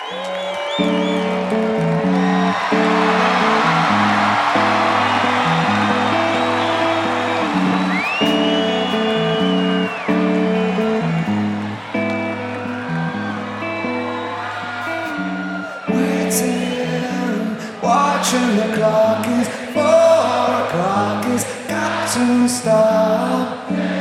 Watching the clock is 4 o'clock, it's got to stop.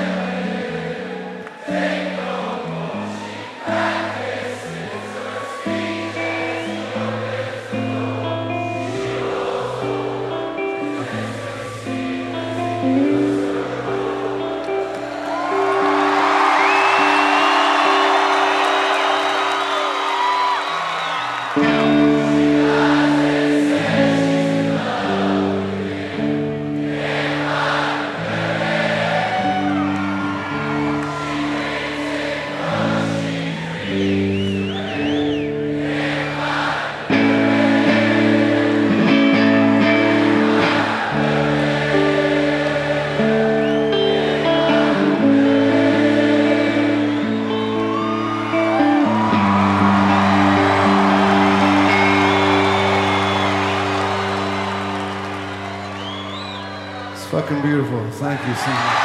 Fucking beautiful. Thank you so much.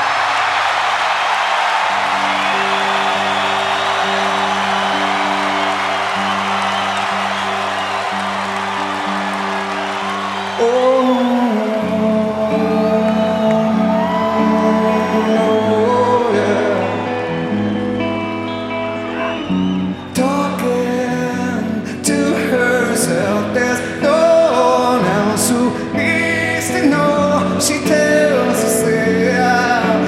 Talking to herself, there's no one else who needs to know. She tells us, yeah.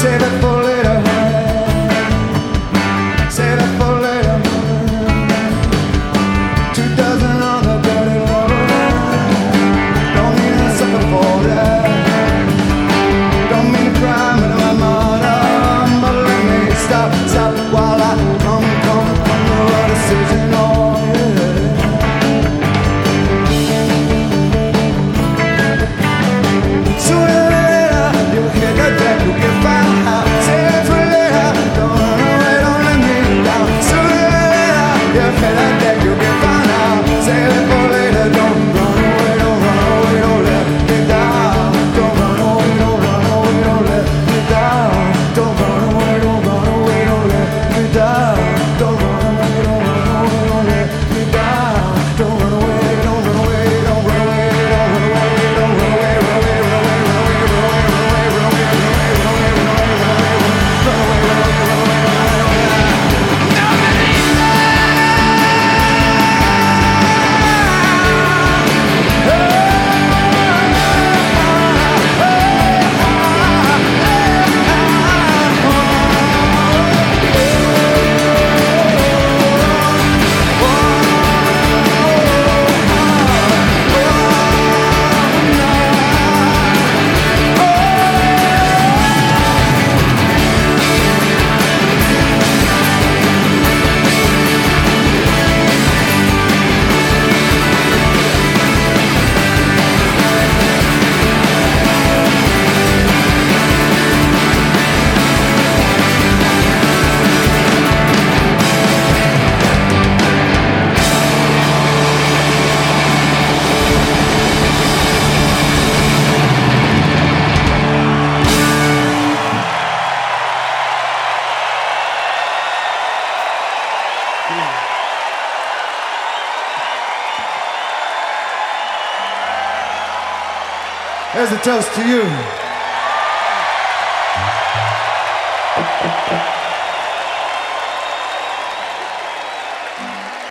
Save it for later, save it for later. 2 dozen on the dirty lover. Don't mean to suffer for that. Don't mean to cry when I'm on. But let me stop while I come to a decision. Oh yeah. Sooner or later you'll hear the deck, you'll get found out. Save it for later, don't run away, don't let me down. Sooner or later you'll hear the deck, you'll get found out. Save it for later, don't run away, don't let me down. Don't run away, don't let me down. Don't run away, don't let me down. Don't run away, don't let me down. Don't run away, don't run away, don't run away, don't run away, don't run away, run away, run away, run away, run away, run away, run away, run away, run away, run away, run away, run away, run away, Here's a toast to you.